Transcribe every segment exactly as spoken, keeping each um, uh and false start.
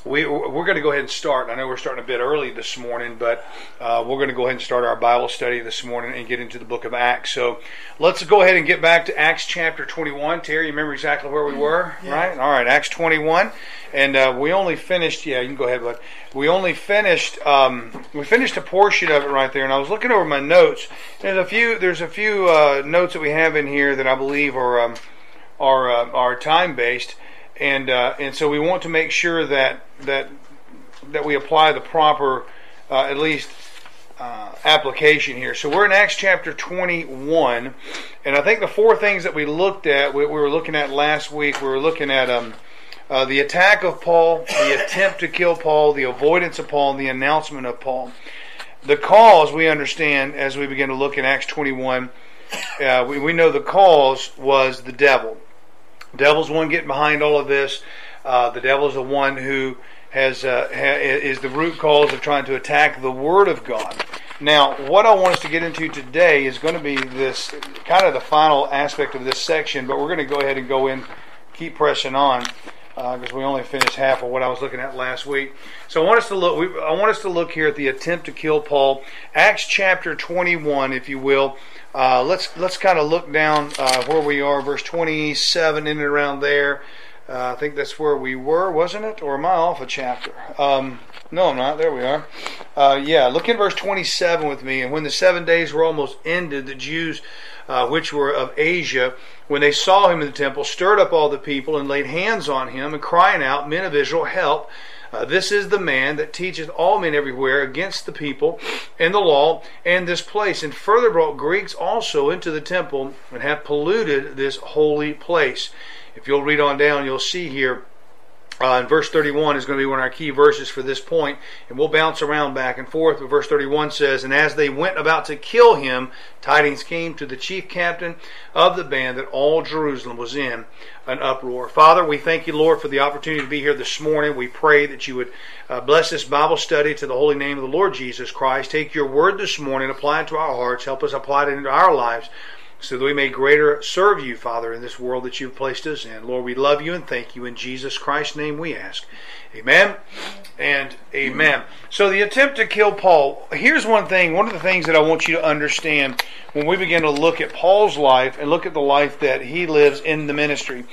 we, we're going to go ahead and start. I know we're starting a bit early this morning, but uh, we're going to go ahead and start our Bible study this morning and get into the book of Acts. So let's go ahead and get back to Acts chapter twenty-one. Terry, you remember exactly where we were, yeah. right? All right, Acts twenty-one. And uh, we only finished, yeah, you can go ahead, bud. We only finished, um, we finished a portion of it right there. And I was looking over my notes. There's a few, there's a few uh, notes that we have in here that I believe are um, are uh, are time-based. And uh, and so we want to make sure that that that we apply the proper, uh, at least, uh, application here. So we're in Acts chapter twenty-one, and I think the four things that we looked at, we, we were looking at last week. We were looking at um, uh, the attack of Paul, the attempt to kill Paul, the avoidance of Paul, and the announcement of Paul. The cause, we understand as we begin to look in Acts twenty-one, uh, we, we know the cause was the devil. The devil's the one getting behind all of this. Uh, the devil's the one who has uh, ha, is the root cause of trying to attack the Word of God. Now, what I want us to get into today is going to be this kind of the final aspect of this section, but we're going to go ahead and go in, keep pressing on, because uh, we only finished half of what I was looking at last week. So I want us to look. We, I want us to look here at the attempt to kill Paul, Acts chapter twenty-one, if you will. Uh, let's let's kind of look down uh, where we are, verse twenty-seven, in and around there. Uh, I think that's where we were, wasn't it? Or am I off a chapter? Um, no, I'm not. There we are. Uh, yeah, look in verse twenty-seven with me. And when the seven days were almost ended, the Jews uh, which were of Asia, when they saw him in the temple, stirred up all the people and laid hands on him, and crying out, Men of Israel, help! Uh, this is the man that teacheth all men everywhere against the people and the law and this place, and further brought Greeks also into the temple, and have polluted this holy place. If you'll read on down, you'll see here uh, in verse thirty-one is going to be one of our key verses for this point, and we'll bounce around back and forth. But verse thirty-one says, And as they went about to kill him, tidings came to the chief captain of the band that all Jerusalem was in an uproar. Father, we thank you, Lord, for the opportunity to be here this morning. We pray that you would uh, bless this Bible study to the holy name of the Lord Jesus Christ. Take your word this morning, apply it to our hearts, help us apply it into our lives, so that we may greater serve you, Father, in this world that you've placed us in. Lord, we love you and thank you. In Jesus Christ's name we ask. Amen and amen. So the attempt to kill Paul. Here's one thing, one of the things that I want you to understand when we begin to look at Paul's life and look at the life that he lives in the ministry.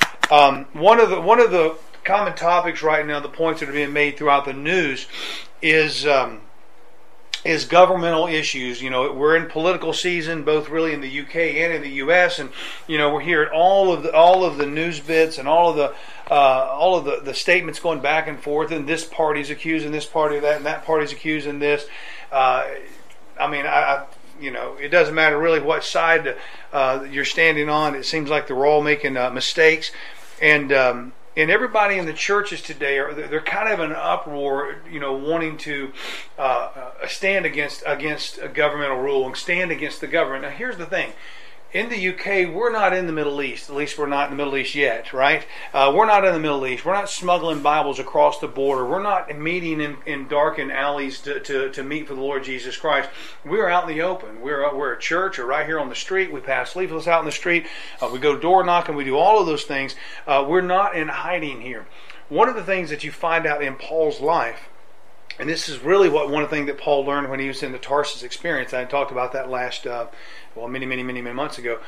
Um, one of the one of the common topics right now, the points that are being made throughout the news, is um, is governmental issues. You know, we're in political season, both really in the U K and in the U S, and you know we're hearing all of the all of the news bits and all of the uh, all of the, the statements going back and forth, and this party's accusing this party of that, and that party's accusing this. Uh, I mean, I, I you know, it doesn't matter really what side uh, you're standing on. It seems like they're all making uh, mistakes, and um, And everybody in the churches today are they're kind of in an uproar, you know, wanting to uh, stand against against a governmental rule and stand against the government. Now, here's the thing: in the U K, we're not in the Middle East. At least we're not in the Middle East yet, right? Uh, we're not in the Middle East. We're not smuggling Bibles across the border. We're not meeting in, in darkened alleys to, to, to meet for the Lord Jesus Christ. We're out in the open. We're we're a church, or right here on the street. We pass leaflets out in the street. Uh, we go door knocking. We do all of those things. Uh, we're not in hiding here. One of the things that you find out in Paul's life, and this is really what one of the things that Paul learned when he was in the Tarsus experience. I talked about that last, uh, well, many, many, many, many months ago.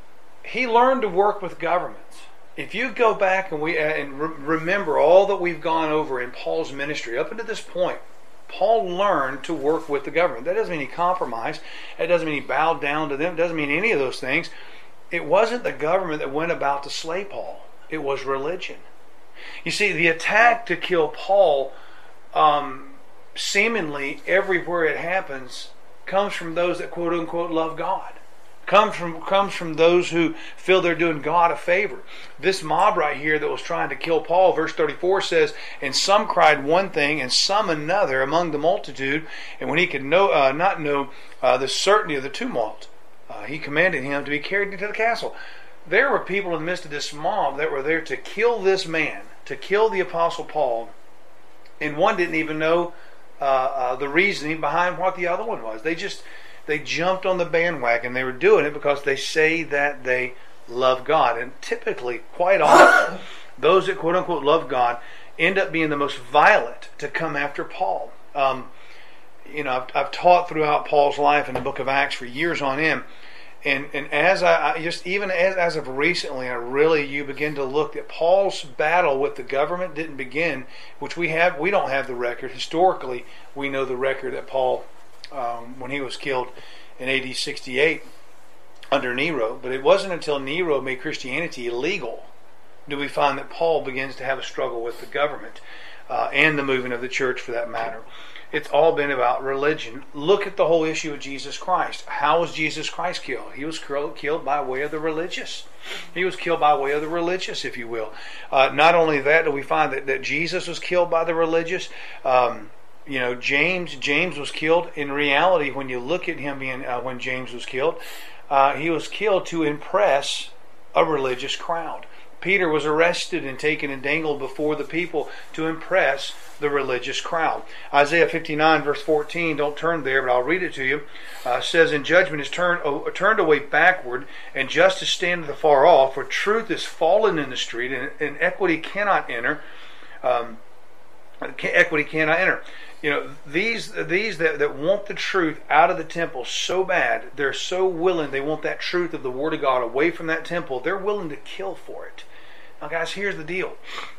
He learned to work with governments. If you go back and we uh, and re- remember all that we've gone over in Paul's ministry up until this point, Paul learned to work with the government. That doesn't mean he compromised. That doesn't mean he bowed down to them. It doesn't mean any of those things. It wasn't the government that went about to slay Paul. It was religion. You see, the attack to kill Paul, um, seemingly everywhere it happens, comes from those that quote unquote love God. Comes from comes from those who feel they're doing God a favor. This mob right here that was trying to kill Paul, verse thirty-four says, And some cried one thing, and some another among the multitude. And when he could know, uh, not know uh, the certainty of the tumult, uh, he commanded him to be carried into the castle. There were people in the midst of this mob that were there to kill this man, to kill the Apostle Paul, and one didn't even know uh, uh, the reasoning behind what the other one was. They just they jumped on the bandwagon. They were doing it because they say that they love God, and typically, quite often, those that quote unquote love God end up being the most violent to come after Paul. Um, you know, I've, I've taught throughout Paul's life in the book of Acts for years on end. And and as I, I just even as, as of recently, I really you begin to look at Paul's battle with the government didn't begin, which we have we don't have the record historically. We know the record that Paul, um, when he was killed in A D sixty-eight under Nero, but it wasn't until Nero made Christianity illegal do we find that Paul begins to have a struggle with the government uh, and the movement of the church, for that matter. It's all been about religion. Look at the whole issue of Jesus Christ. How was Jesus Christ killed? He was killed by way of the religious. He was killed by way of the religious, if you will. Uh, not only that, do we find that, that Jesus was killed by the religious. Um, you know, James James was killed. In reality, when you look at him being uh, when James was killed, uh, he was killed to impress a religious crowd. Peter was arrested and taken and dangled before the people to impress the religious crowd. Isaiah fifty-nine verse fourteen, don't turn there, but I'll read it to you, uh, says, "And judgment is turned, uh, turned away backward, and justice standeth afar off, for truth is fallen in the street, and, and equity cannot enter." Um, equity cannot enter. You know, these these that, that want the truth out of the temple so bad, they're so willing, they want that truth of the Word of God away from that temple, they're willing to kill for it. Now guys, here's the deal.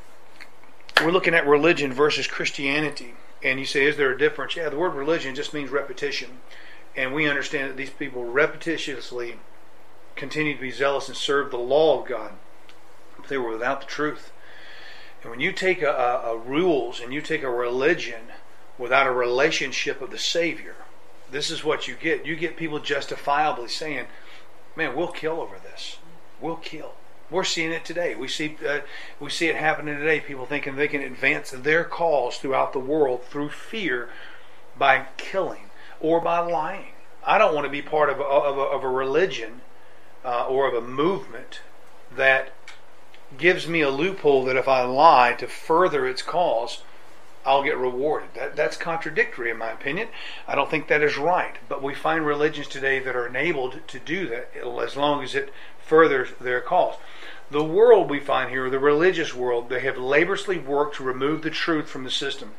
We're looking at religion versus Christianity. And you say, is there a difference? Yeah, the word religion just means repetition. And we understand that these people repetitiously continue to be zealous and serve the law of God. But they were without the truth. And when you take a, a, a rules and you take a religion without a relationship of the Savior, this is what you get. You get people justifiably saying, man, we'll kill over this. We'll kill. We're seeing it today. We see uh, we see it happening today. People thinking they can advance their cause throughout the world through fear by killing or by lying. I don't want to be part of a, of a, of a religion uh, or of a movement that gives me a loophole that if I lie to further its cause, I'll get rewarded. That, that's contradictory in my opinion. I don't think that is right. But we find religions today that are enabled to do that as long as it furthers their cause. The world we find here, the religious world, they have laboriously worked to remove the truth from the system.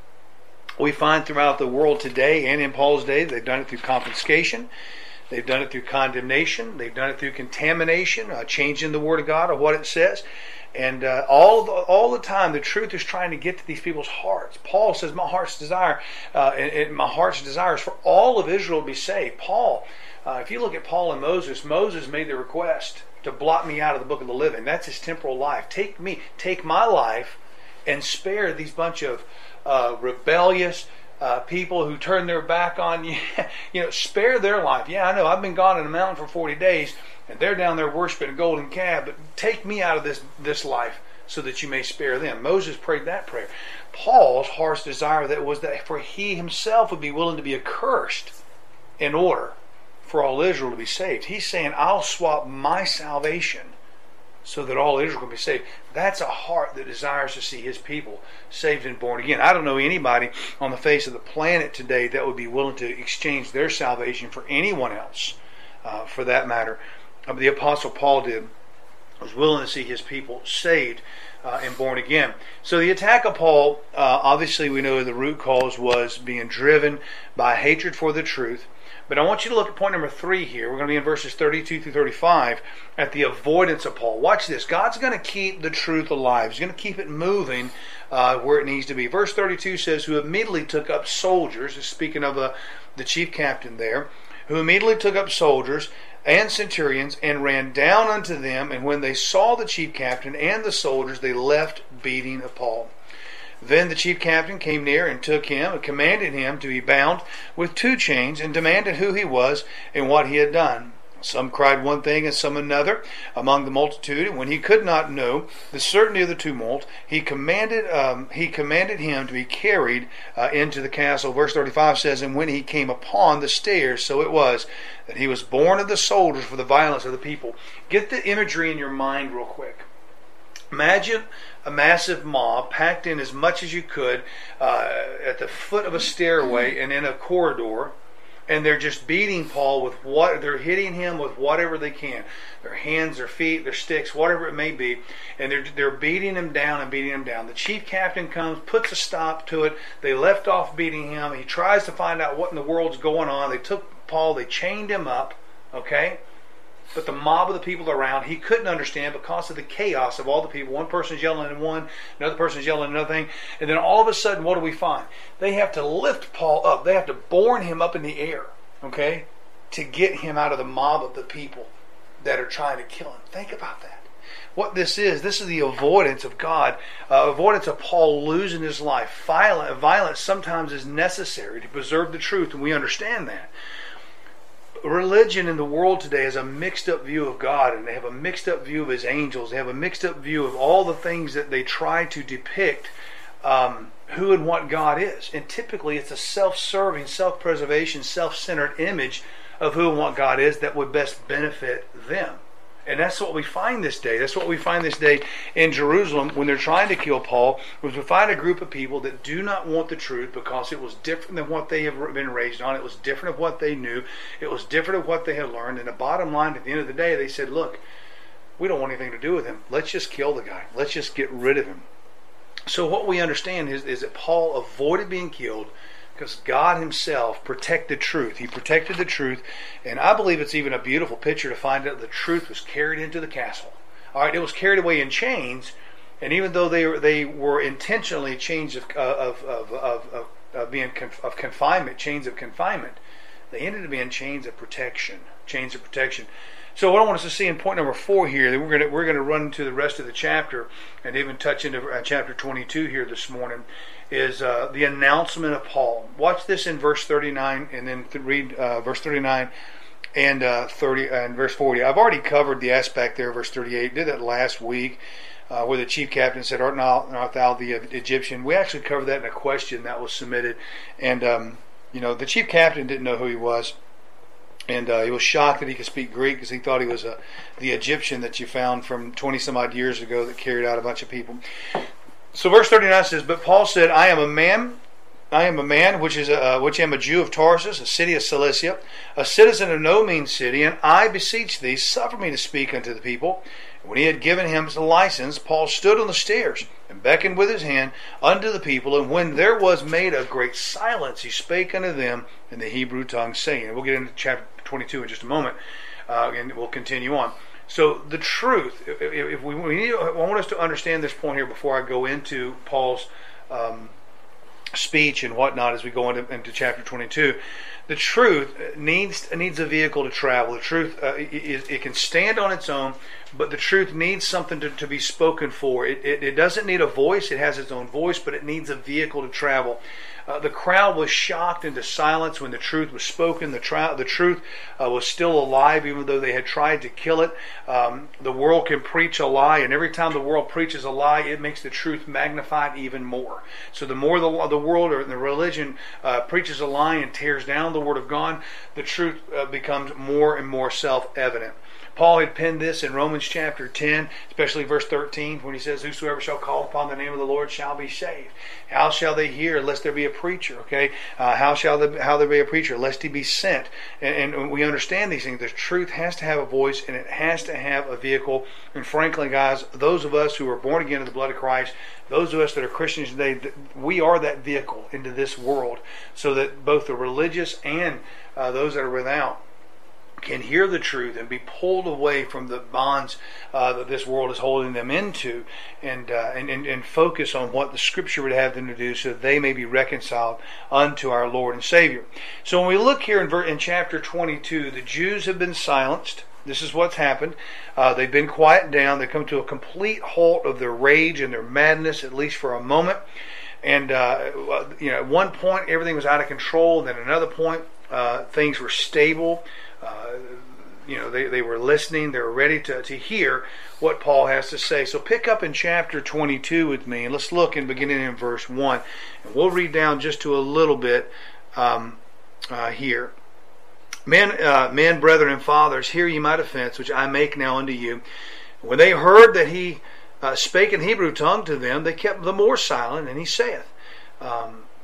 We find throughout the world today and in Paul's day, they've done it through confiscation. They've done it through condemnation. They've done it through contamination, uh, changing the Word of God or what it says. And uh, all the, all the time, the truth is trying to get to these people's hearts. Paul says, "My heart's desire, uh, and, and my heart's desire is for all of Israel to be saved." Paul, uh, if you look at Paul and Moses, Moses made the request to blot me out of the book of the living. That's his temporal life. Take me, take my life, and spare these bunch of uh, rebellious uh, people who turn their back on you. You know, spare their life. Yeah, I know. I've been gone in the mountain for forty days. And they're down there worshiping a golden calf, but take me out of this, this life so that you may spare them. Moses prayed that prayer. Paul's heart's desire that was that for he himself would be willing to be accursed in order for all Israel to be saved. He's saying, I'll swap my salvation so that all Israel can be saved. That's a heart that desires to see his people saved and born again. I don't know anybody on the face of the planet today that would be willing to exchange their salvation for anyone else, uh, for that matter. The Apostle Paul did, was willing to see his people saved uh, and born again. So the attack of Paul, uh, obviously we know the root cause was being driven by hatred for the truth. But I want you to look at point number three here. We're going to be in verses thirty-two through thirty-five at the avoidance of Paul. Watch this. God's going to keep the truth alive. He's going to keep it moving uh, where it needs to be. Verse thirty-two says, "Who immediately took up soldiers," speaking of uh, the chief captain there, "who immediately took up soldiers and centurions, and ran down unto them, and when they saw the chief captain and the soldiers, they left beating of Paul. Then the chief captain came near and took him, and commanded him to be bound with two chains, and demanded who he was and what he had done. Some cried one thing and some another among the multitude, and when he could not know the certainty of the tumult, he commanded um, he commanded him to be carried uh, into the castle." Verse thirty-five says, "And when he came upon the stairs, so it was that he was born of the soldiers for the violence of the people." Get the imagery in your mind real quick. Imagine a massive mob packed in as much as you could uh, at the foot of a stairway and in a corridor. And they're just beating Paul with what they're hitting him with whatever they can, their hands, their feet, their sticks, whatever it may be, and they're they're beating him down and beating him down. The chief captain comes, puts a stop to it. They left off beating him. He tries to find out what in the world's going on. They took Paul, they chained him up, okay. But the mob of the people around, he couldn't understand because of the chaos of all the people. One person's yelling at one, another person's yelling at another thing. And then all of a sudden, what do we find? They have to lift Paul up. They have to borne him up in the air, okay, to get him out of the mob of the people that are trying to kill him. Think about that. What this is, this is the avoidance of God, uh, avoidance of Paul losing his life. Violence, violence sometimes is necessary to preserve the truth, and we understand that. Religion in the world today has a mixed up view of God, and they have a mixed up view of His angels. They have a mixed up view of all the things that they try to depict um, who and what God is. And typically it's a self-serving, self-preservation, self-centered image of who and what God is that would best benefit them. And that's what we find this day. That's what we find this day in Jerusalem when they're trying to kill Paul. Was we find a group of people that do not want the truth because it was different than what they have been raised on. It was different of what they knew. It was different of what they had learned. And the bottom line, at the end of the day, they said, look, we don't want anything to do with him. Let's just kill the guy. Let's just get rid of him. So what we understand is, is that Paul avoided being killed because God Himself protected truth. He protected the truth, and I believe it's even a beautiful picture to find out the truth was carried into the castle. All right, it was carried away in chains, and even though they were, they were intentionally chains of of of of, of, of being conf, of confinement, chains of confinement, they ended up being chains of protection, chains of protection. So what I want us to see in point number four here, that we're going to we're going to run into the rest of the chapter and even touch into uh, chapter twenty-two here this morning, is uh, the announcement of Paul. Watch this in verse thirty-nine, and then th- read uh, verse thirty-nine and uh, thirty and verse forty. I've already covered the aspect there, verse thirty-eight. Did that last week, uh, where the chief captain said, "Art not art thou the Egyptian?" We actually covered that in a question that was submitted, and um, you know the chief captain didn't know who he was. And uh, he was shocked that he could speak Greek because he thought he was a, the Egyptian that you found from twenty some odd years ago that carried out a bunch of people. So verse thirty-nine says, "But Paul said, I am a man, I am a man which is a, uh, which am a Jew of Tarsus, a city of Cilicia, a citizen of no mean city, and I beseech thee, suffer me to speak unto the people." When he had given him the license, Paul stood on the stairs and beckoned with his hand unto the people. And when there was made a great silence, he spake unto them in the Hebrew tongue, saying, and we'll get into chapter twenty-two in just a moment, uh, and we'll continue on. So the truth, if, if we, we need, I want us to understand this point here before I go into Paul's um, speech and whatnot as we go into, into chapter twenty-two. The truth needs needs a vehicle to travel. The truth, uh, it, it can stand on its own, but the truth needs something to, to be spoken for. It, it, it doesn't need a voice. It has its own voice, but it needs a vehicle to travel. Uh, the crowd was shocked into silence when the truth was spoken. The, tri- the truth uh, was still alive, even though they had tried to kill it. Um, the world can preach a lie, and every time the world preaches a lie, it makes the truth magnified even more. So the more the, the world or the religion uh, preaches a lie and tears down the Word of God, the truth uh, becomes more and more self-evident. Paul had penned this in Romans chapter ten, especially verse thirteen, when he says, "Whosoever shall call upon the name of the Lord shall be saved. How shall they hear unless there be a preacher?" Okay, uh, how shall the, how there be a preacher lest he be sent? And, and we understand these things. The truth has to have a voice, and it has to have a vehicle. And frankly, guys, those of us who are born again in the blood of Christ, those of us that are Christians today, we are that vehicle into this world, so that both the religious and uh, those that are without can hear the truth and be pulled away from the bonds uh, that this world is holding them into, and, uh, and, and and focus on what the Scripture would have them to do, so that they may be reconciled unto our Lord and Savior. So when we look here in, ver- in chapter twenty-two, the Jews have been silenced. This is what's happened. Uh, they've been quieted down. They come to a complete halt of their rage and their madness, at least for a moment. And uh, you know, at one point everything was out of control. Then at another point uh, things were stable. Uh, you know, they, they were listening. They were ready to, to hear what Paul has to say. So pick up in chapter twenty-two with me, and let's look in beginning in verse one. And we'll read down just to a little bit um, uh, here. Men, uh, men, brethren, and fathers, hear ye my defense, which I make now unto you. When they heard that he uh, spake in Hebrew tongue to them, they kept the more silent, and he saith, um,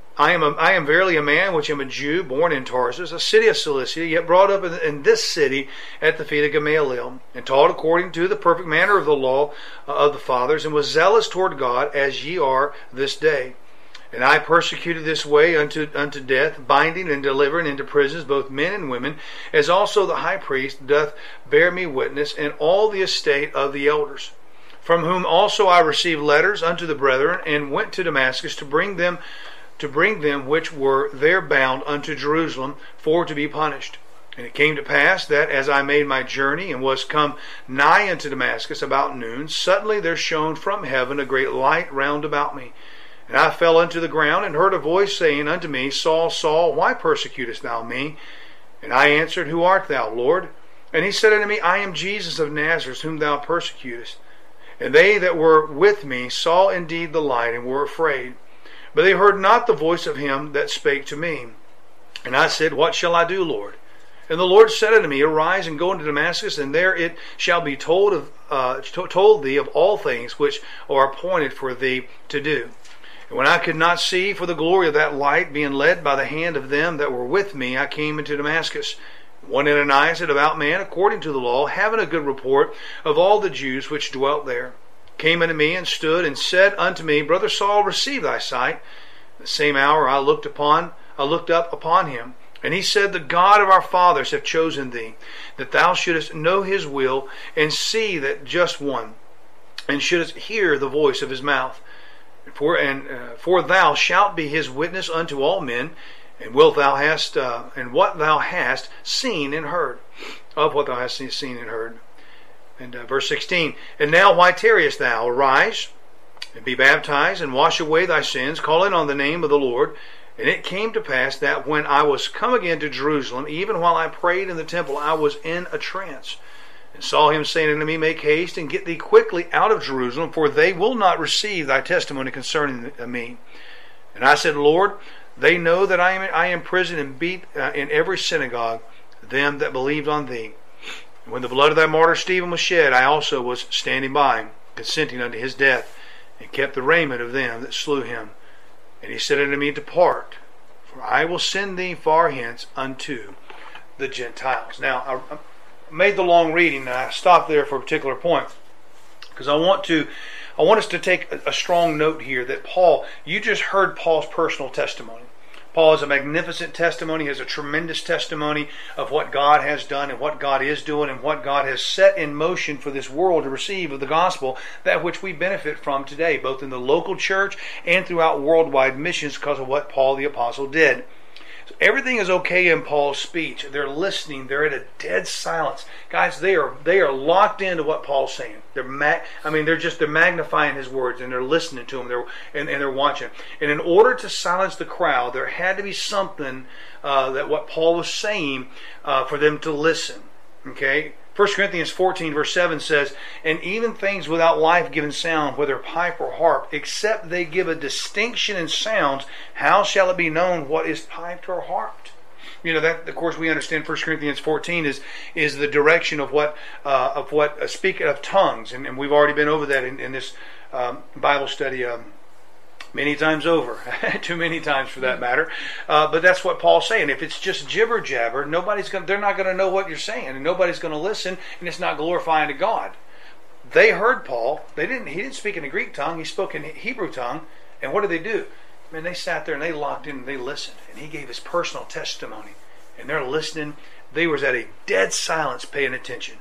I am a, I am verily a man which am a Jew, born in Tarsus, a city of Cilicia, yet brought up in, in this city at the feet of Gamaliel, and taught according to the perfect manner of the law uh, of the fathers, and was zealous toward God, as ye are this day. And I persecuted this way unto unto death, binding and delivering into prisons both men and women, as also the high priest doth bear me witness, and all the estate of the elders. From whom also I received letters unto the brethren, and went to Damascus to bring them to bring them which were there bound unto Jerusalem, for to be punished. And it came to pass that as I made my journey, and was come nigh unto Damascus about noon, suddenly there shone from heaven a great light round about me. And I fell unto the ground, and heard a voice saying unto me, Saul, Saul, why persecutest thou me? And I answered, Who art thou, Lord? And he said unto me, I am Jesus of Nazareth, whom thou persecutest. And they that were with me saw indeed the light, and were afraid. But they heard not the voice of him that spake to me. And I said, What shall I do, Lord? And the Lord said unto me, Arise and go into Damascus, and there it shall be told of uh, told thee of all things which are appointed for thee to do. And when I could not see for the glory of that light, being led by the hand of them that were with me, I came into Damascus. One Ananias, a devout man, according to the law, having a good report of all the Jews which dwelt there, came unto me and stood and said unto me, Brother Saul, receive thy sight. The same hour I looked upon, I looked up upon him, and he said, The God of our fathers hath chosen thee, that thou shouldest know his will, and see that just one, and shouldest hear the voice of his mouth. For and uh, for thou shalt be his witness unto all men, and wilt thou hast uh, and what thou hast seen and heard, of what thou hast seen and heard. And uh, verse sixteen, And now why tarriest thou? Arise, and be baptized, and wash away thy sins, calling on the name of the Lord. And it came to pass that when I was come again to Jerusalem, even while I prayed in the temple, I was in a trance, and saw him saying unto me, Make haste, and get thee quickly out of Jerusalem, for they will not receive thy testimony concerning me. And I said, Lord, they know that I am I am imprisoned and beat uh, in every synagogue them that believed on thee. When the blood of thy martyr Stephen was shed, I also was standing by, consenting unto his death, and kept the raiment of them that slew him. And he said unto me, Depart, for I will send thee far hence unto the Gentiles. Now, I made the long reading, and I stopped there for a particular point, because I want to, I want us to take a, a strong note here that Paul, you just heard Paul's personal testimony. Paul has a magnificent testimony, he has a tremendous testimony of what God has done and what God is doing and what God has set in motion for this world to receive of the gospel, that which we benefit from today, both in the local church and throughout worldwide missions because of what Paul the Apostle did. So everything is okay in Paul's speech. They're listening. They're at a dead silence. Guys, they are they are locked into what Paul's saying. They're ma- I mean, they're just they're magnifying his words, and they're listening to him. They're and, and they're watching. And in order to silence the crowd, there had to be something uh, that what Paul was saying uh, for them to listen. Okay. First Corinthians fourteen verse seven says, And even things without life-giving sound, whether pipe or harp, except they give a distinction in sounds, how shall it be known what is piped or harped? You know, that of course we understand First Corinthians fourteen is is the direction of what uh, of what uh, speaking of tongues, and, and we've already been over that in, in this um, Bible study um, many times over, too many times for that matter. Uh, but that's what Paul's saying. If it's just jibber jabber, nobody's going. They're not going to know what you're saying, and nobody's going to listen, and it's not glorifying to God. They heard Paul. They didn't. He didn't speak in a Greek tongue. He spoke in Hebrew tongue. And what did they do? Man, they sat there and they locked in and they listened, and he gave his personal testimony, and they're listening. They was at a dead silence, paying attention.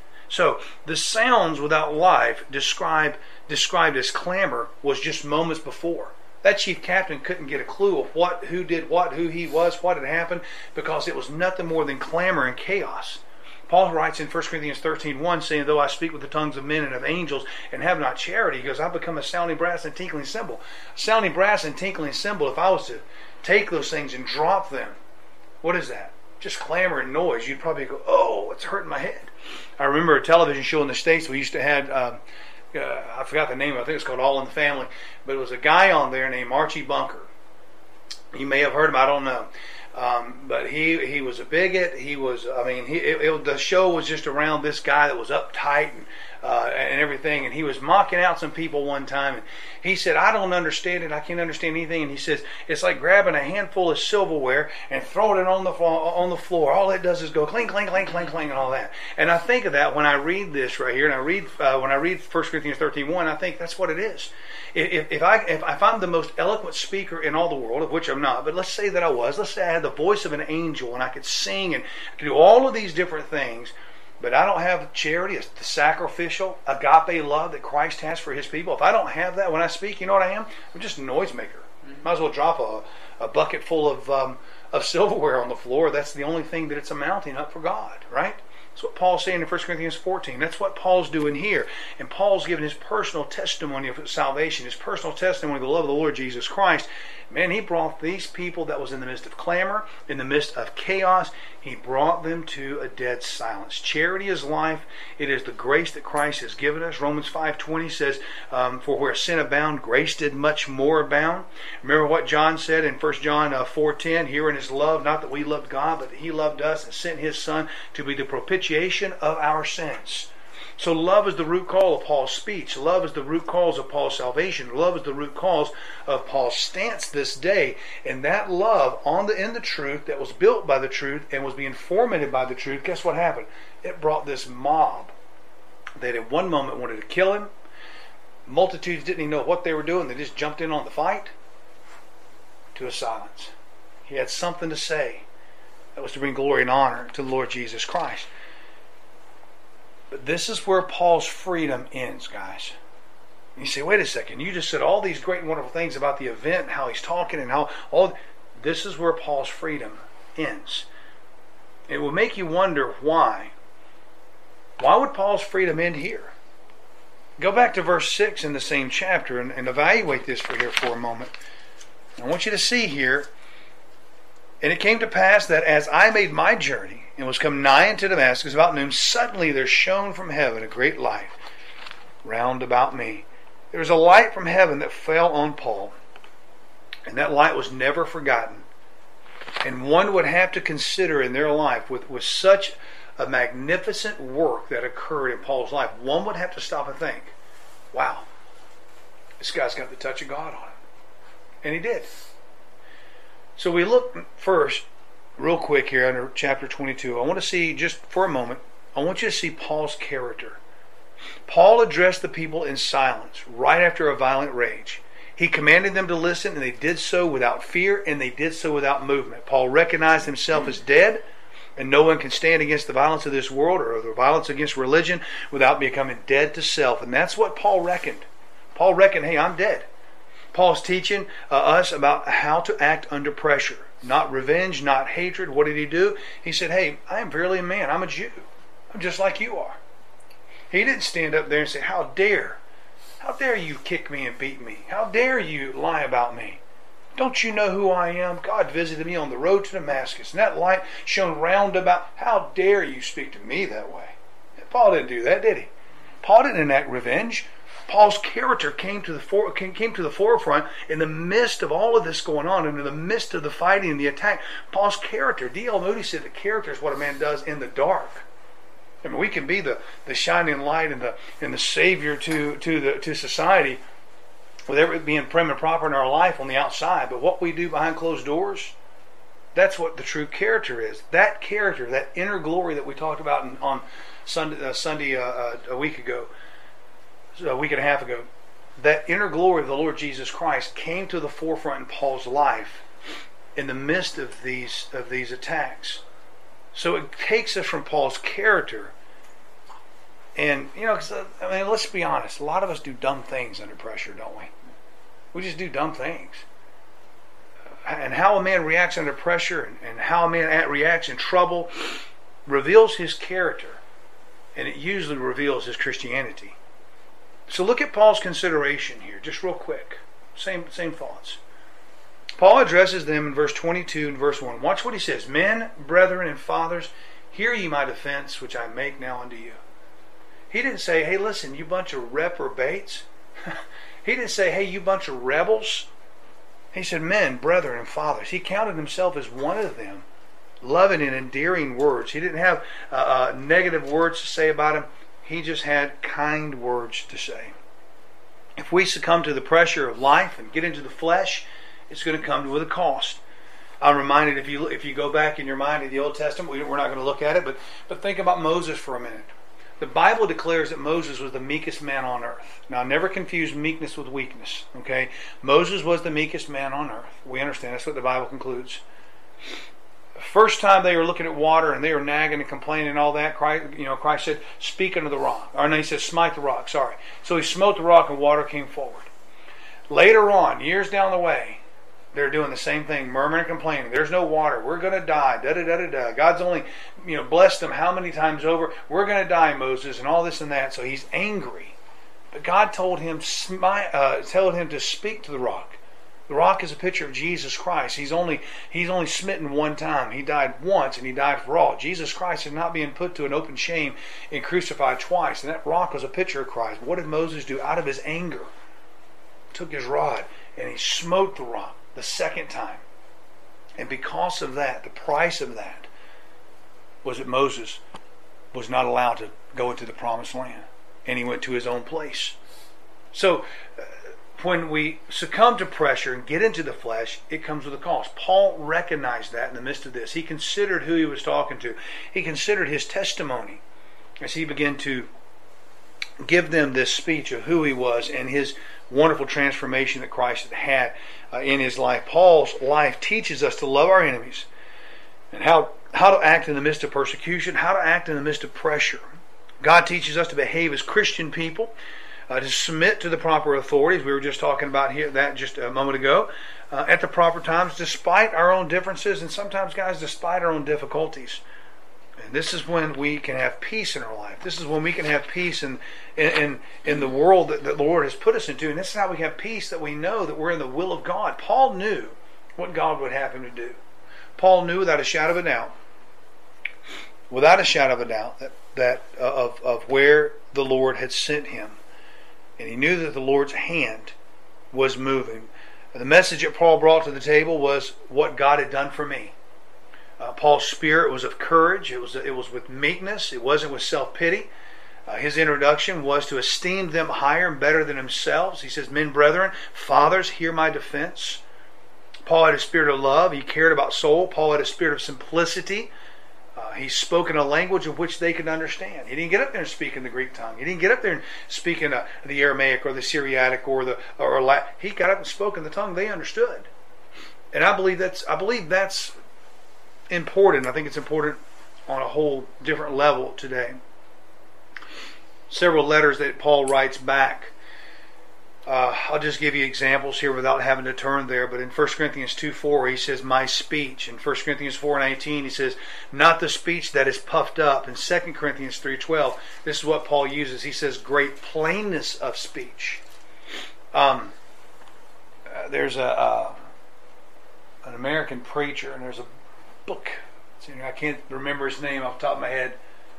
So the sounds without life described described as clamor was just moments before. That chief captain couldn't get a clue of what, who did what, who he was, what had happened, because it was nothing more than clamor and chaos. Paul writes in First Corinthians thirteen one, saying, Though I speak with the tongues of men and of angels and have not charity, he goes, I've become a sounding brass and tinkling cymbal. Sounding brass and tinkling cymbal, if I was to take those things and drop them, what is that? Just clamor and noise. You'd probably go, oh, it's hurting my head. I remember a television show in the States we used to have, uh, uh, I forgot the name, I think it's called All in the Family, but it was a guy on there named Archie Bunker. You may have heard him, I don't know. Um, but he he was a bigot. He was, I mean, he, it, it, the show was just around this guy that was uptight and uh, and everything. And he was mocking out some people one time. And he said, I don't understand it. I can't understand anything. And he says, it's like grabbing a handful of silverware and throwing it on the on the floor. All it does is go clink, clink, clink, clink, clink, and all that. And I think of that when I read this right here, and I read uh, when I read First Corinthians thirteen one. I think that's what it is. If, if I if, if I'm the most eloquent speaker in all the world, of which I'm not, but let's say that I was. Let's say I had the voice of an angel, and I could sing and I could do all of these different things. But I don't have charity, it's the sacrificial, agape love that Christ has for His people. If I don't have that when I speak, you know what I am? I'm just a noisemaker. Might as well drop a, a bucket full of um, of silverware on the floor. That's the only thing that it's amounting up for God, right? That's what Paul's saying in First Corinthians fourteen. That's what Paul's doing here. And Paul's giving his personal testimony of salvation, his personal testimony of the love of the Lord Jesus Christ. Man, he brought these people that was in the midst of clamor, in the midst of chaos, he brought them to a dead silence. Charity is life. It is the grace that Christ has given us. Romans five twenty says, um, for where sin abound, grace did much more abound. Remember what John said in First John uh, four ten, herein is love, not that we loved God, but that He loved us and sent His Son to be the propitiation of our sins. So love is the root cause of Paul's speech. Love is the root cause of Paul's salvation. Love is the root cause of Paul's stance this day. And that love on the in the truth that was built by the truth and was being fomented by the truth, guess what happened? It brought this mob that at one moment wanted to kill him. Multitudes didn't even know what they were doing. They just jumped in on the fight, to a silence. He had something to say that was to bring glory and honor to the Lord Jesus Christ. But this is where Paul's freedom ends, guys. You say, wait a second, you just said all these great and wonderful things about the event and how he's talking and how all this is where Paul's freedom ends. It will make you wonder why. Why would Paul's freedom end here? Go back to verse six in the same chapter and, and evaluate this for here for a moment. I want you to see here, and it came to pass that as I made my journey and was come nigh unto Damascus about noon, suddenly there shone from heaven a great light round about me. There was a light from heaven that fell on Paul, and that light was never forgotten. And one would have to consider in their life, with, with such a magnificent work that occurred in Paul's life, one would have to stop and think, wow, this guy's got the touch of God on him. And he did. So we look first, real quick here under chapter twenty-two. I want to see, just for a moment, I want you to see Paul's character. Paul addressed the people in silence right after a violent rage. He commanded them to listen, and they did so without fear, and they did so without movement. Paul recognized himself as dead, and no one can stand against the violence of this world or the violence against religion without becoming dead to self. And that's what Paul reckoned. Paul reckoned, hey, I'm dead. Paul's teaching uh, us about how to act under pressure. Not revenge, not hatred. What did he do? He said, hey, I am verily a man. I'm a Jew. I'm just like you are. He didn't stand up there and say, how dare, how dare you kick me and beat me? How dare you lie about me? Don't you know who I am? God visited me on the road to Damascus, and that light shone round about. How dare you speak to me that way? Paul didn't do that, did he? Paul didn't enact revenge. Paul's character came to the fore, came to the forefront in the midst of all of this going on, and in the midst of the fighting and the attack. Paul's character, D L Moody said that character is what a man does in the dark. I mean, we can be the, the shining light and the and the savior to to the to society, with everything being prim and proper in our life on the outside. But what we do behind closed doors, that's what the true character is. That character, that inner glory that we talked about in, on Sunday, uh, Sunday uh, uh, a week ago. a week and a half ago, that inner glory of the Lord Jesus Christ came to the forefront in Paul's life in the midst of these of these attacks. So it takes us from Paul's character, and you know, 'cause, I mean, let's be honest. A lot of us do dumb things under pressure, don't we? We just do dumb things. And how a man reacts under pressure, and, and how a man reacts in trouble, reveals his character, and it usually reveals his Christianity. So look at Paul's consideration here, just real quick. Same same thoughts. Paul addresses them in verse twenty-two and verse one. Watch what he says. Men, brethren, and fathers, hear ye my defense, which I make now unto you. He didn't say, hey, listen, you bunch of reprobates. He didn't say, hey, you bunch of rebels. He said, men, brethren, and fathers. He counted himself as one of them. Loving and endearing words. He didn't have uh, uh, negative words to say about him. He just had kind words to say. If we succumb to the pressure of life and get into the flesh, it's going to come with a cost. I'm reminded, if you if you go back in your mind to the Old Testament, we, we're not going to look at it, but but think about Moses for a minute. The Bible declares that Moses was the meekest man on earth. Now, never confuse meekness with weakness. Okay, Moses was the meekest man on earth. We understand that's what the Bible concludes. First time they were looking at water and they were nagging and complaining and all that, Christ, you know, Christ said, "Speak unto the rock." Or no, he said, "Smite the rock." Sorry. So he smote the rock and water came forward. Later on, years down the way, they're doing the same thing, murmuring and complaining. There's no water. We're going to die. Da da da da da. God's only, you know, blessed them how many times over? We're going to die, Moses, and all this and that. So he's angry. But God told him, smite, uh, told him to speak to the rock. The rock is a picture of Jesus Christ. He's only he's only smitten one time. He died once, and he died for all. Jesus Christ is not being put to an open shame and crucified twice. And that rock was a picture of Christ. What did Moses do? Out of his anger, took his rod and he smote the rock the second time. And because of that, the price of that was that Moses was not allowed to go into the promised land, and he went to his own place. So uh, when we succumb to pressure and get into the flesh, it comes with a cost. Paul recognized that in the midst of this. He considered who he was talking to. He considered his testimony as he began to give them this speech of who he was and his wonderful transformation that Christ had had uh, in his life. Paul's life teaches us to love our enemies and how, how to act in the midst of persecution, how to act in the midst of pressure. God teaches us to behave as Christian people, Uh, to submit to the proper authorities. We were just talking about here that just a moment ago. Uh, at the proper times, despite our own differences, and sometimes, guys, despite our own difficulties. And this is when we can have peace in our life. This is when we can have peace in in, in, in the world that the Lord has put us into. And this is how we have peace, that we know that we're in the will of God. Paul knew what God would have him to do. Paul knew without a shadow of a doubt, without a shadow of a doubt, that, that uh, of, of where the Lord had sent him. And he knew that the Lord's hand was moving. The message that Paul brought to the table was what God had done for me. Uh, Paul's spirit was of courage. It was it was with meekness. It wasn't with self-pity. Uh, his introduction was to esteem them higher and better than themselves. He says, "Men, brethren, fathers, hear my defense." Paul had a spirit of love. He cared about soul. Paul had a spirit of simplicity. Uh, he spoke in a language of which they could understand. He didn't get up there and speak in the Greek tongue. He didn't get up there and speak in uh, the Aramaic or the Syriac or the or Latin. He got up and spoke in the tongue they understood. And I believe that's I believe that's important. I think it's important on a whole different level today. Several letters that Paul writes back. Uh, I'll just give you examples here without having to turn there. But in First Corinthians two four, he says, "My speech." In First Corinthians four nineteen, he says, "Not the speech that is puffed up." In Second Corinthians three twelve, this is what Paul uses. He says, "Great plainness of speech." Um, uh, there's a uh, an American preacher, and there's a book. I can't remember his name off the top of my head.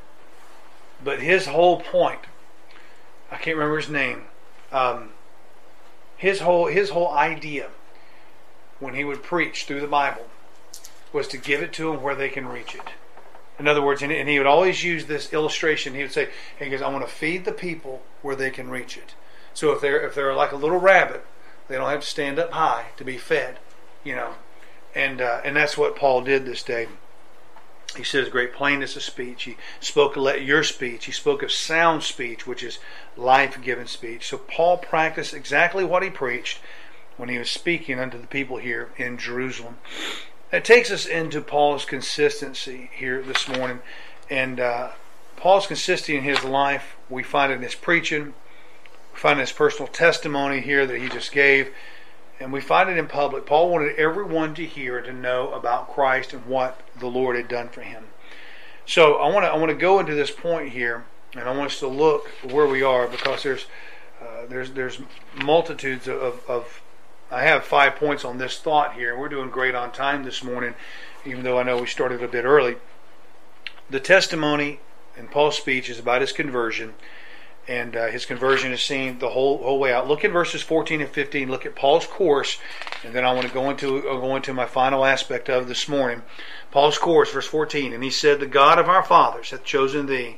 But his whole point, I can't remember his name. Um, His whole his whole idea when he would preach through the Bible was to give it to them where they can reach it. In other words, and, and he would always use this illustration. He would say, he goes, "I want to feed the people where they can reach it." So if they're if they're like a little rabbit, they don't have to stand up high to be fed, you know. And uh, and that's what Paul did this day. He says, "Great plainness of speech." He spoke let your speech. He spoke of sound speech, which is life-giving speech. So Paul practiced exactly what he preached when he was speaking unto the people here in Jerusalem. It takes us into Paul's consistency here this morning. And uh, Paul's consistency in his life, we find it in his preaching. We find it in his personal testimony here that he just gave. And we find it in public. Paul wanted everyone to hear and to know about Christ and what the Lord had done for him. So I want to I want to go into this point here, and I want us to look where we are, because there's uh, there's there's multitudes of, of I have five points on this thought here. We're doing great on time this morning, even though I know we started a bit early. The testimony in Paul's speech is about his conversion. And uh, his conversion is seen the whole whole way out. Look at verses fourteen and fifteen. Look at Paul's course, and then I want to go into uh, go into my final aspect of this morning. Paul's course, verse fourteen. "And he said, The God of our fathers hath chosen thee,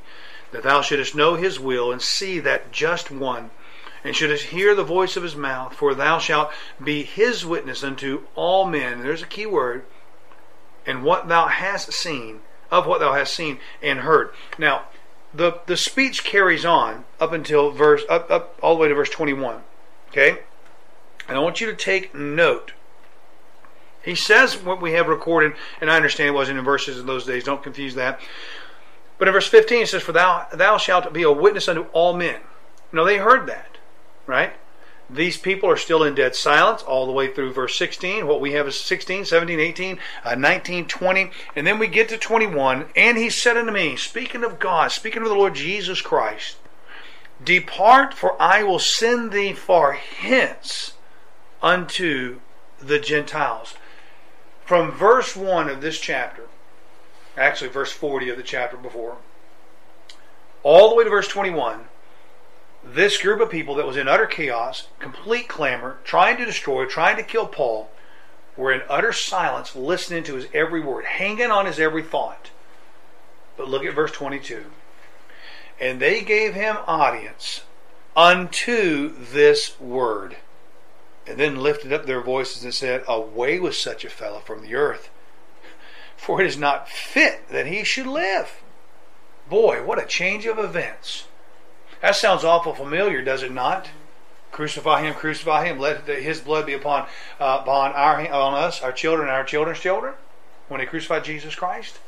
that thou shouldest know his will, and see that just one, and shouldest hear the voice of his mouth, for thou shalt be his witness unto all men. And there's a key word. And what thou hast seen, of what thou hast seen and heard. Now, the the speech carries on up until verse up up all the way to verse twenty-one. Okay? And I want you to take note. He says what we have recorded, and I understand it wasn't in verses in those days, don't confuse that. But in verse fifteen it says, for thou thou shalt be a witness unto all men. Now they heard that, right? These people are still in dead silence all the way through verse sixteen. What we have is sixteen, seventeen, eighteen, uh, nineteen, twenty. And then we get to twenty-one. And he said unto me, speaking of God, speaking of the Lord Jesus Christ, depart, for I will send thee far hence unto the Gentiles. From verse one of this chapter, actually verse forty of the chapter before, all the way to verse twenty-one, this group of people that was in utter chaos, complete clamor, trying to destroy, trying to kill Paul, were in utter silence, listening to his every word, hanging on his every thought. But look at verse twenty-two. And they gave him audience unto this word, and then lifted up their voices and said, away with such a fellow from the earth, for it is not fit that he should live. Boy, what a change of events. That sounds awful familiar, does it not? Crucify him, crucify him. Let his blood be upon uh, upon our on us, our children, and our children's children. When they crucified Jesus Christ,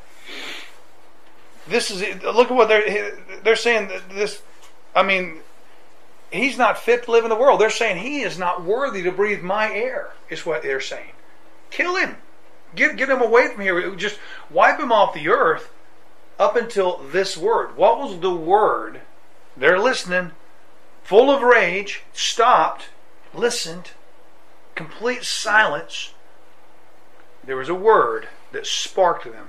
this is look at what they're they're saying. This, I mean, he's not fit to live in the world. They're saying he is not worthy to breathe my air. Is what they're saying. Kill him. Get get him away from here. Just wipe him off the earth. Up until this word. What was the word? They're listening, full of rage, stopped, listened, complete silence. There was a word that sparked them.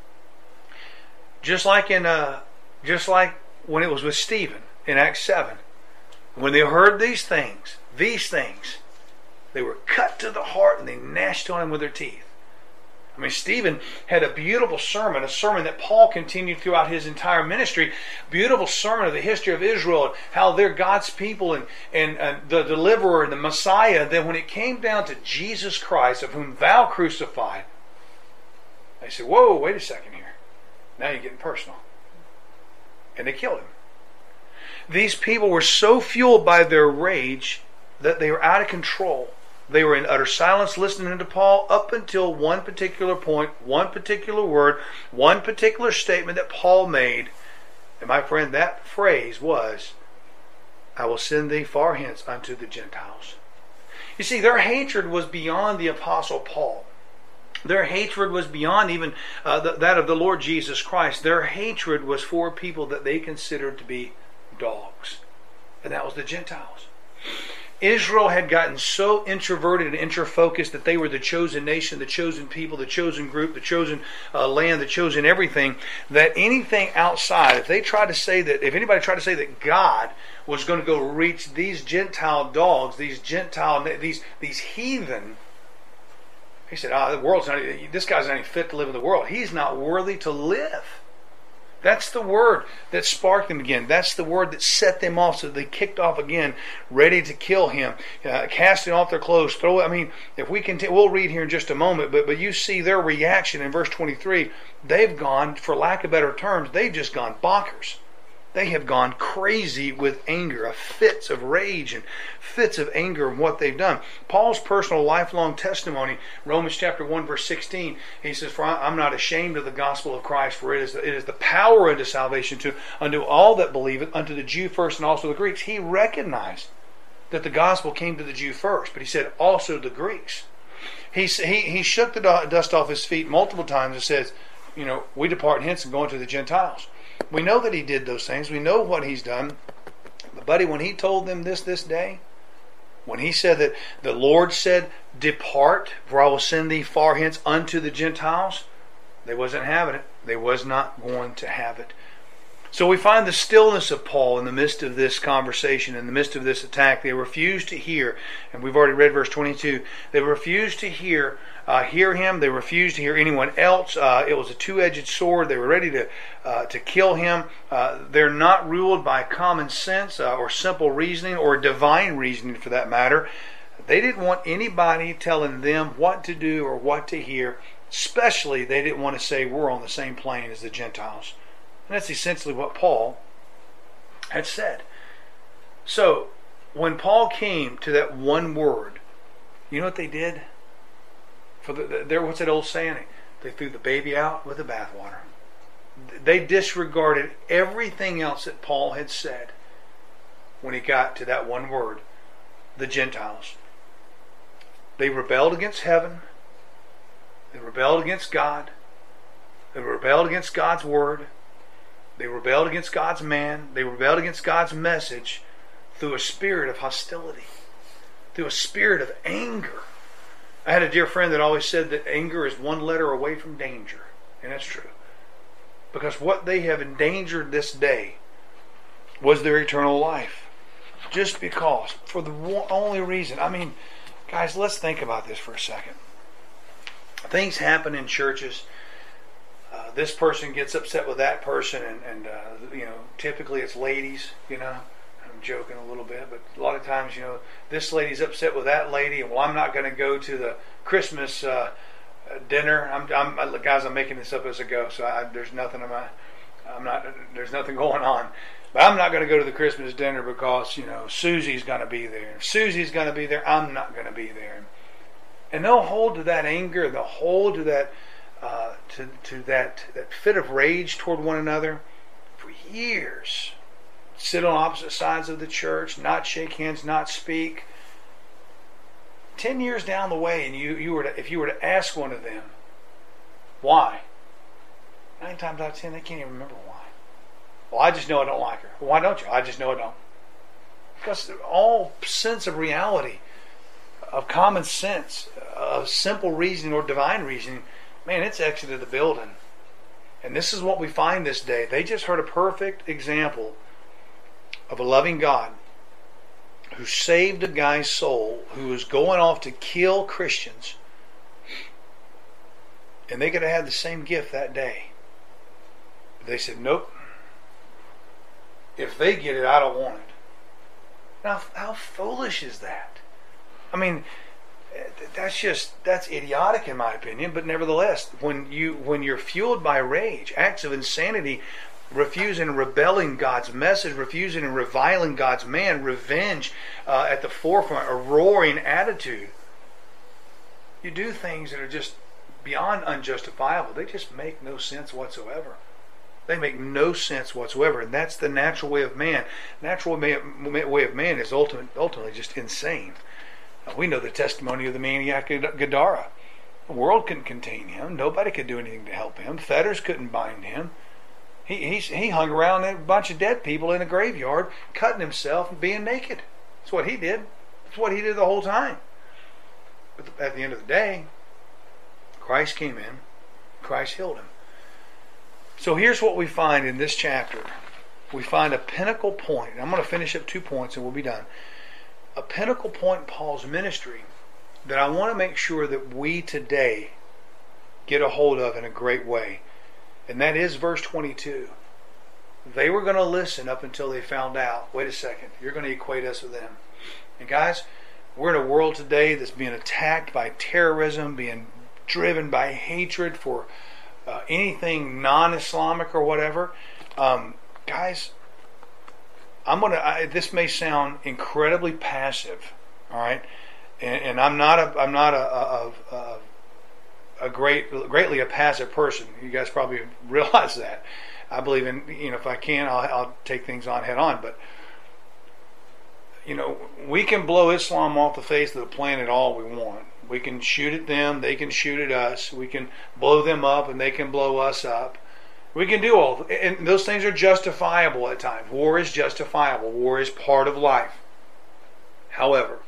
Just like in uh, just like when it was with Stephen in Acts seven. When they heard these things, these things, they were cut to the heart and they gnashed on him with their teeth. I mean, Stephen had a beautiful sermon, a sermon that Paul continued throughout his entire ministry. Beautiful sermon of the history of Israel and how they're God's people and, and, and the deliverer and the Messiah. Then when it came down to Jesus Christ, of whom thou crucified, they said, whoa, wait a second here. Now you're getting personal. And they killed him. These people were so fueled by their rage that they were out of control. They were in utter silence listening to Paul up until one particular point, one particular word, one particular statement that Paul made. And my friend, that phrase was, I will send thee far hence unto the Gentiles. You see, their hatred was beyond the Apostle Paul. Their hatred was beyond even uh, the, that of the Lord Jesus Christ. Their hatred was for people that they considered to be dogs. And that was the Gentiles. Israel had gotten so introverted and introfocused that they were the chosen nation, the chosen people, the chosen group, the chosen uh, land, the chosen everything, that anything outside, if they tried to say that, if anybody tried to say that God was going to go reach these Gentile dogs, these Gentile, these these heathen, he said, ah, the world's not, this guy's not even fit to live in the world. He's not worthy to live. That's the word that sparked them again. That's the word that set them off, so they kicked off again, ready to kill him, uh, casting off their clothes. Throw. I mean, if we can, we'll read here in just a moment. But but you see their reaction in verse twenty-three. They've gone, for lack of better terms, they've just gone bonkers. They have gone crazy with anger, fits of rage and fits of anger of what they've done. Paul's personal lifelong testimony, Romans chapter one, verse sixteen, he says, for I'm not ashamed of the gospel of Christ, for it is, it is the power unto salvation to unto all that believe it, unto the Jew first and also the Greeks. He recognized that the gospel came to the Jew first, but he said also the Greeks. He, he, he shook the dust off his feet multiple times and says, you know, we depart hence and go into the Gentiles. We know that he did those things. We know what he's done. But buddy, when he told them this this day, when he said that the Lord said, depart, for I will send thee far hence unto the Gentiles, they wasn't having it. They was not going to have it. So we find the stillness of Paul in the midst of this conversation, in the midst of this attack. They refused to hear, and we've already read verse twenty-two. They refused to hear uh, hear him. They refused to hear anyone else. Uh, it was a two-edged sword. They were ready to uh, to kill him. Uh, they're not ruled by common sense uh, or simple reasoning or divine reasoning, for that matter. They didn't want anybody telling them what to do or what to hear. Especially, they didn't want to say we're on the same plane as the Gentiles. And that's essentially what Paul had said. So, when Paul came to that one word, you know what they did? For the, there, what's that old saying? They threw the baby out with the bathwater. They disregarded everything else that Paul had said when he got to that one word, the Gentiles. They rebelled against heaven. They rebelled against God. They rebelled against God's word. They rebelled against God's man. They rebelled against God's message through a spirit of hostility, through a spirit of anger. I had a dear friend that always said that anger is one letter away from danger. And that's true. Because what they have endangered this day was their eternal life. Just because. For the only reason. I mean, guys, let's think about this for a second. Things happen in churches. Uh, this person gets upset with that person, and, and uh, you know, typically it's ladies, you know. I'm joking a little bit, but a lot of times, you know, this lady's upset with that lady, and well, I'm not going to go to the Christmas uh, dinner. I'm, I'm, guys, I'm making this up as I go, so I, there's nothing. I'm not, I'm not. There's nothing going on. But I'm not going to go to the Christmas dinner because, you know, Susie's going to be there. If Susie's going to be there, I'm not going to be there. And they'll hold to that anger. They'll hold to that. Uh, to to that, that fit of rage toward one another for years. Sit on opposite sides of the church, not shake hands, not speak. Ten years down the way, and you, you were to, if you were to ask one of them, why? Nine times out of ten, they can't even remember why. Well, I just know I don't like her. Well, why don't you? I just know I don't. Because all sense of reality, of common sense, of simple reasoning or divine reasoning, man, it's exited the building. And this is what we find this day. They just heard a perfect example of a loving God who saved a guy's soul who was going off to kill Christians. And they could have had the same gift that day. But they said, nope. If they get it, I don't want it. Now, how foolish is that? I mean, that's just, that's idiotic in my opinion, but nevertheless, when you when you're fueled by rage, acts of insanity, refusing and rebelling God's message, refusing and reviling God's man, revenge uh, at the forefront, a roaring attitude, you do things that are just beyond unjustifiable. They just make no sense whatsoever. They make no sense whatsoever, and that's the natural way of man. Natural way of man is ultimate, ultimately just insane. We know the testimony of the maniac Gadara. The world couldn't contain him. Nobody could do anything to help him. Fetters couldn't bind him. He he, he hung around a bunch of dead people in a graveyard, cutting himself and being naked. That's what he did. That's what he did the whole time. But at the end of the day, Christ came in. Christ healed him. So here's what we find in this chapter. We find a pinnacle point. I'm going to finish up two points and we'll be done. A pinnacle point in Paul's ministry that I want to make sure that we today get a hold of in a great way. And that is verse twenty-two. They were going to listen up until they found out, wait a second, you're going to equate us with them. And guys, we're in a world today that's being attacked by terrorism, being driven by hatred for uh, anything non-Islamic or whatever. Um, guys, I'm gonna. I, this may sound incredibly passive, all right, and, and I'm not a. I'm not a a, a a great, greatly a passive person. You guys probably realize that. I believe in, you know, if I can, I'll, I'll take things on head on. But you know, we can blow Islam off the face of the planet all we want. We can shoot at them. They can shoot at us. We can blow them up, and they can blow us up. We can do all, and those things are justifiable at times. War is justifiable. War is part of life. However,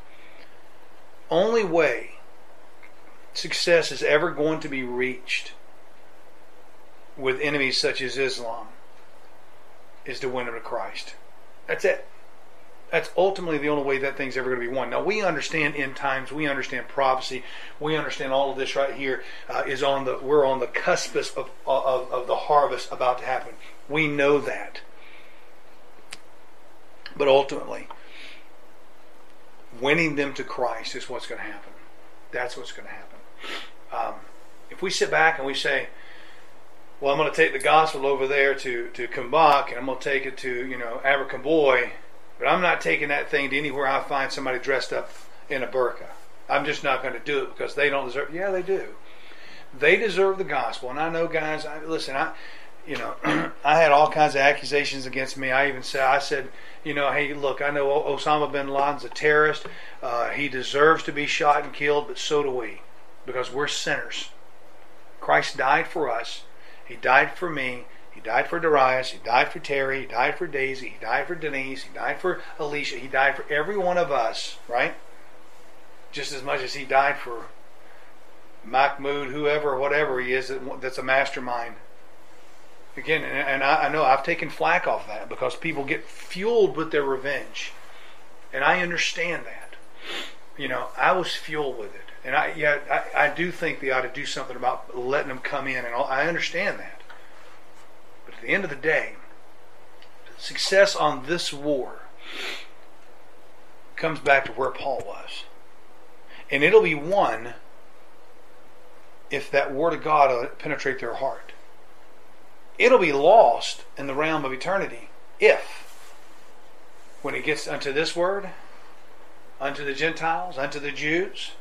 only way success is ever going to be reached with enemies such as Islam is to win them to Christ. That's it. That's ultimately the only way that thing's ever going to be won. Now, we understand end times. We understand prophecy. We understand all of this right here uh, is on the. We're on the cusp of, of of the harvest about to happen. We know that. But ultimately, winning them to Christ is what's going to happen. That's what's going to happen. Um, if we sit back and we say, well, I'm going to take the gospel over there to, to Kumbak, and I'm going to take it to, you know, Abercrombie, but I'm not taking that thing to anywhere I find somebody dressed up in a burqa. I'm just not going to do it because they don't deserve it. Yeah, they do. They deserve the gospel. And I know, guys, I, listen, I, you know, I had all kinds of accusations against me. I even said, I said, you know, hey, look, I know Osama bin Laden's a terrorist. Uh, he deserves to be shot and killed, but so do we, because we're sinners. Christ died for us. He died for me. He died for Darius. He died for Terry. He died for Daisy. He died for Denise. He died for Alicia. He died for every one of us, right? Just as much as he died for Mahmoud, whoever, whatever he is that's a mastermind. Again, and I know I've taken flack off that because people get fueled with their revenge. And I understand that. You know, I was fueled with it. And I yeah, I, I do think they ought to do something about letting them come in, and all, I understand that. But at the end of the day, success on this war comes back to where Paul was. And it'll be won if that word of God will penetrate their heart. It'll be lost in the realm of eternity if, when it gets unto this word, unto the Gentiles, unto the Jews,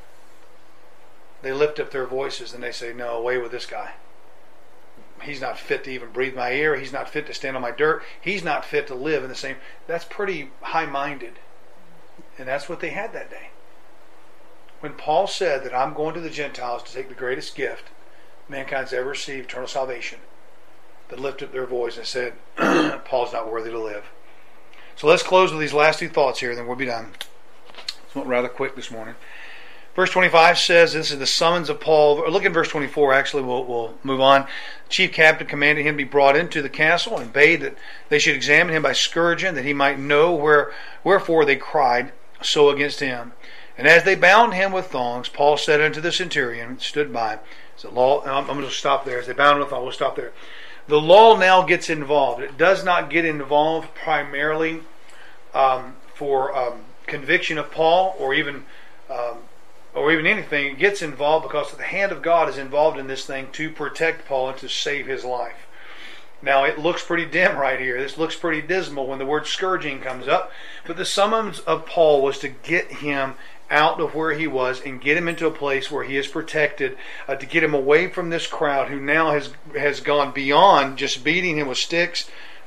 they lift up their voices and they say, no, away with this guy. He's not fit to even breathe my air. He's not fit to stand on my dirt. He's not fit to live in the same. That's pretty high-minded. And that's what they had that day. When Paul said that I'm going to the Gentiles to take the greatest gift mankind's ever received, eternal salvation, that lifted up their voice and said, Paul's not worthy to live. So let's close with these last two thoughts here, then we'll be done. It's went rather quick this morning. Verse twenty-five says, this is the summons of Paul. Look at verse twenty-four, actually, we'll, we'll move on. The chief captain commanded him to be brought into the castle and bade that they should examine him by scourging, that he might know where, wherefore they cried so against him. And as they bound him with thongs, Paul said unto the centurion, stood by, so law, I'm going to stop there. As they bound him with thongs, we'll stop there. The law now gets involved. It does not get involved primarily um, for um, conviction of Paul or even um, or even anything. It gets involved because the hand of God is involved in this thing to protect Paul and to save his life. Now, it looks pretty dim right here. This looks pretty dismal when the word scourging comes up. But the summons of Paul was to get him out of where he was and get him into a place where he is protected, uh, to get him away from this crowd who now has has gone beyond just beating him with sticks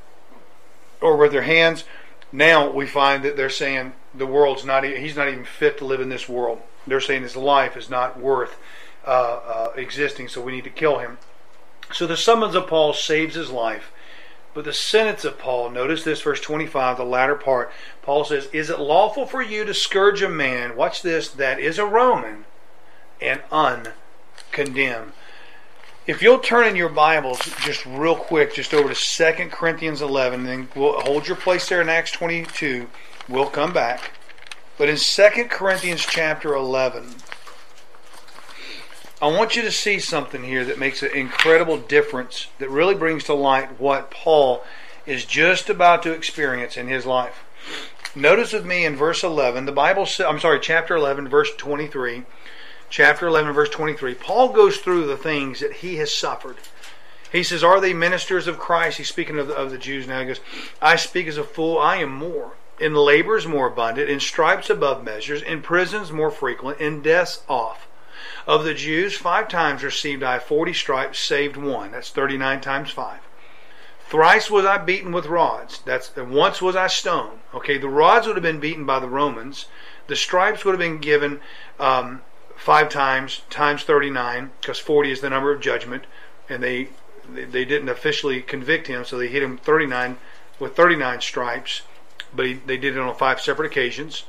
or with their hands. Now we find that they're saying the world's not, he's not even fit to live in this world. They're saying his life is not worth uh, uh, existing, so we need to kill him. So the summons of Paul saves his life. But the sentence of Paul, notice this, verse twenty-five, the latter part. Paul says, is it lawful for you to scourge a man, watch this, that is a Roman and uncondemned? If you'll turn in your Bibles just real quick, just over to Second Corinthians eleven, and then we'll hold your place there in Acts twenty-two. We'll come back. But in Second Corinthians chapter eleven, I want you to see something here that makes an incredible difference, that really brings to light what Paul is just about to experience in his life. Notice with me in verse eleven, the Bible says, I'm sorry, chapter eleven, verse twenty-three. Chapter eleven, verse twenty-three. Paul goes through the things that he has suffered. He says, are they ministers of Christ? He's speaking of the, of the Jews now. He goes, I speak as a fool, I am more. In labors more abundant, in stripes above measures, in prisons more frequent, in deaths oft. Of the Jews, five times received I forty stripes, saved one. That's thirty-nine times five. Thrice was I beaten with rods. That's and once was I stoned. Okay, the rods would have been beaten by the Romans. The stripes would have been given um, five times, times thirty-nine, because forty is the number of judgment, and they, they they didn't officially convict him, so they hit him thirty-nine with thirty-nine stripes, but he, they did it on five separate occasions.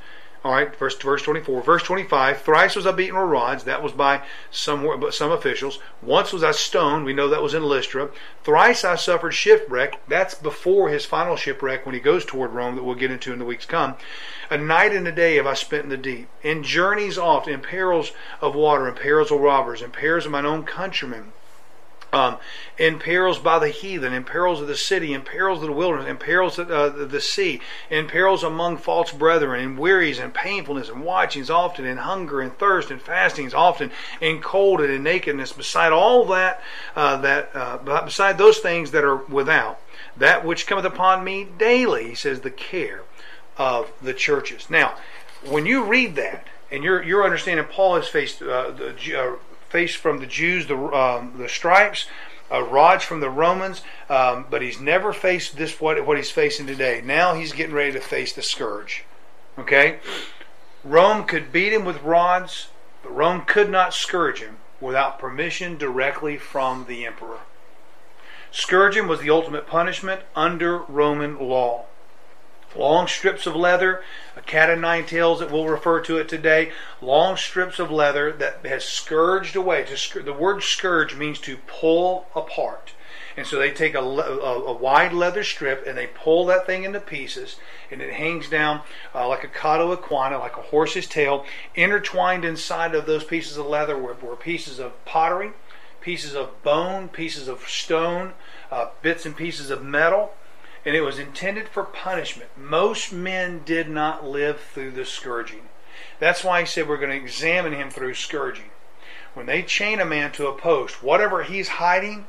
All right, verse verse twenty-four. Verse twenty-five, thrice was I beaten with rods. That was by some, some officials. Once was I stoned. We know that was in Lystra. Thrice I suffered shipwreck. That's before his final shipwreck when he goes toward Rome that we'll get into in the weeks come. A night and a day have I spent in the deep. In journeys oft, in perils of water, in perils of robbers, in perils of mine own countrymen. Um, in perils by the heathen, in perils of the city, in perils of the wilderness, in perils of uh, the sea, in perils among false brethren, in wearies and painfulness and watchings often, in hunger and thirst and fastings often, in cold and in nakedness. Beside all that, uh, that uh, beside those things that are without, that which cometh upon me daily, he says, the care of the churches. Now, when you read that, and you're you're understanding Paul has faced uh, the. Uh, faced from the Jews the um, the stripes, uh, rods from the Romans, um, but he's never faced this what what he's facing today. Now he's getting ready to face the scourge. Okay, Rome could beat him with rods, but Rome could not scourge him without permission directly from the emperor. Scourging was the ultimate punishment under Roman law. Long strips of leather, a cat o' nine tails that we'll refer to it today. Long strips of leather that has scourged away. To, the word scourge means to pull apart. And so they take a, a, a wide leather strip and they pull that thing into pieces, and it hangs down uh, like a cauda equina, like a horse's tail. Intertwined inside of those pieces of leather were, were pieces of pottery, pieces of bone, pieces of stone, uh, bits and pieces of metal. And it was intended for punishment. Most men did not live through the scourging. That's why he said we're going to examine him through scourging. When they chain a man to a post, whatever he's hiding,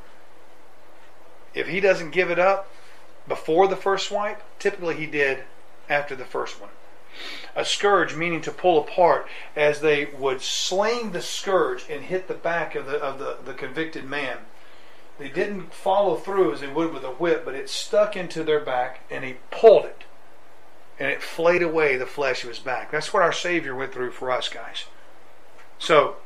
if he doesn't give it up before the first swipe, typically he did after the first one. A scourge meaning to pull apart, as they would sling the scourge and hit the back of the of the, the convicted man. They didn't follow through as they would with a whip, but it stuck into their back, and he pulled it, and it flayed away the flesh of his back. That's what our Savior went through for us, guys. So,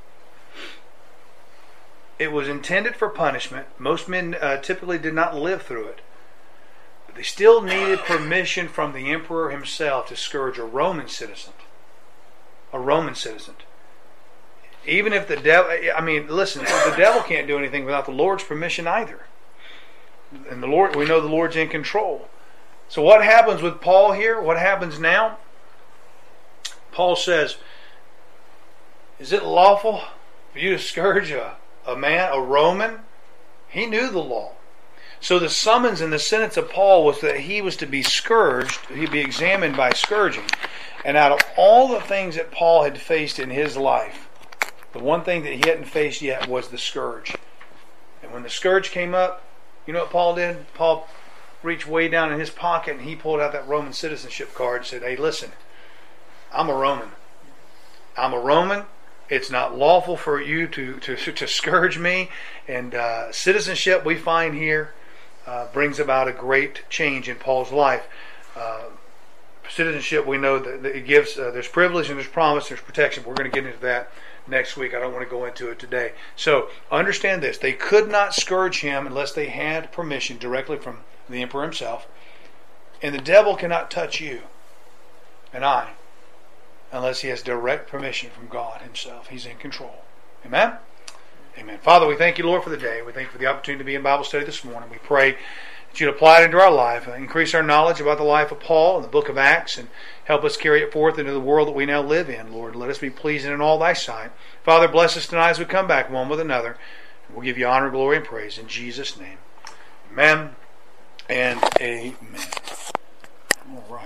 it was intended for punishment. Most men uh, typically did not live through it. But they still needed permission from the emperor himself to scourge a Roman citizen. A Roman citizen. Even if the devil, I mean, listen, the devil can't do anything without the Lord's permission either. And the Lord, we know the Lord's in control. So what happens with Paul here? What happens now? Paul says, is it lawful for you to scourge a, a man, a Roman? He knew the law. So the summons and the sentence of Paul was that he was to be scourged, he'd be examined by scourging. And out of all the things that Paul had faced in his life, the one thing that he hadn't faced yet was the scourge. And when the scourge came up, you know what Paul did? Paul reached way down in his pocket and he pulled out that Roman citizenship card and said, hey, listen, I'm a Roman. I'm a Roman. It's not lawful for you to, to, to scourge me. And uh, citizenship we find here uh, brings about a great change in Paul's life. Uh, citizenship, we know that, that it gives, uh, there's privilege and there's promise, there's protection. We're going to get into that next week. I don't want to go into it today. So understand this. They could not scourge him unless they had permission directly from the emperor himself. And the devil cannot touch you and I unless he has direct permission from God himself. He's in control. Amen? Amen. Father, we thank you, Lord, for the day. We thank you for the opportunity to be in Bible study this morning. We pray that you'd apply it into our life, increase our knowledge about the life of Paul and the book of Acts, and help us carry it forth into the world that we now live in, Lord. Let us be pleasing in all thy sight. Father, bless us tonight as we come back one with another. We'll give you honor, glory, and praise in Jesus' name. Amen and amen. All right.